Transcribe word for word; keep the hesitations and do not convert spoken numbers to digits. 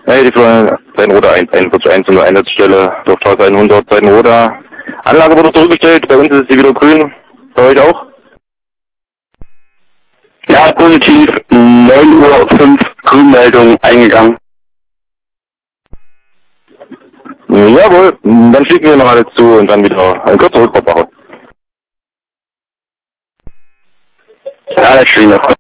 Hey, die Florian Seidenroda einundvierzig eins und Einsatzstelle durch Straße hundert Seidenroda. Anlage wurde zurückgestellt, bei uns ist sie wieder grün. Bei euch auch? Ja, positiv, neun Uhr fünf Grünmeldung eingegangen. Jawohl, dann schicken wir noch alles zu und dann wieder ein kurzer Rückfahrt machen. Ja, das ist schön.